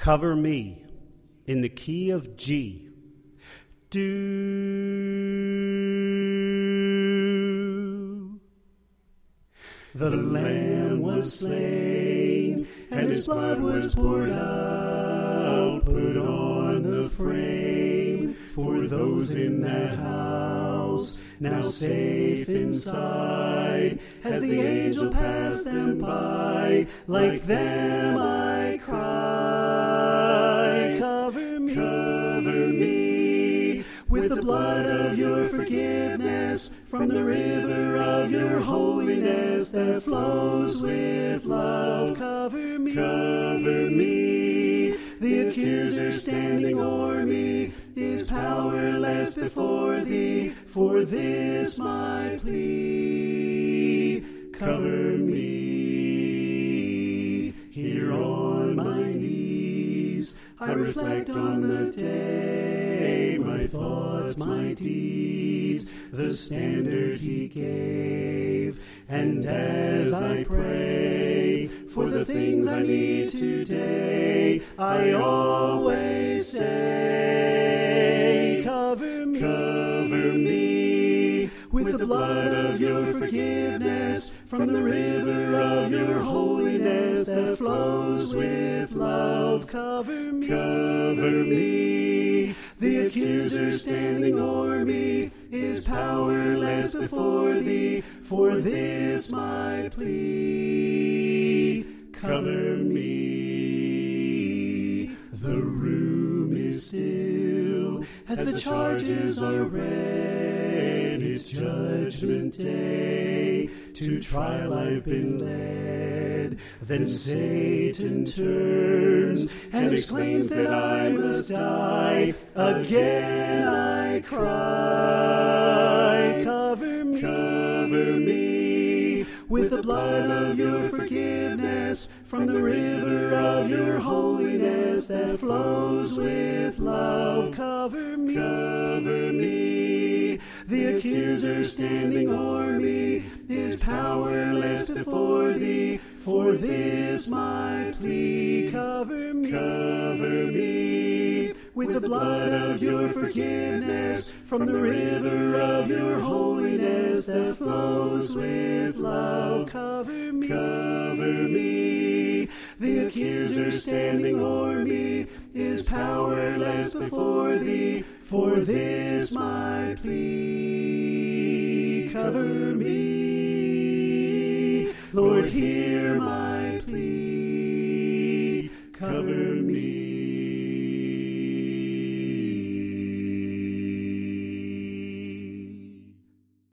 Cover me in the key of G. Do. The Lamb was slain, and his blood was poured out, put on the frame for those in that house, now safe inside. As the angel passed them by, like them I cry, cover me with the blood of your forgiveness, from the river of your holiness that flows with love. Cover me. The accuser standing o'er me is powerless before thee. For this my plea, cover me. Here on my knees I reflect on the day, my thoughts, my deeds, the standard he gave. And as I pray for the things I need today, I always say, cover me with the blood of your forgiveness, from the river of your holiness that flows with love. Cover me. The accuser standing o'er me is powerless before thee. For this my plea, cover me. The room is still as the charges are read. It's judgment day, to trial I've been led. Then Satan turns and exclaims that I must die. Again I cry, cover me with the blood of your forgiveness, from the river of your holiness that flows with love. Cover me. The accuser standing o'er me is powerless before thee. For this my plea, cover me with the blood of your forgiveness, from the river of your holiness that flows with love. Cover me. The accuser standing o'er me is powerless before thee. For this my plea, cover me. Lord, hear my plea, cover me.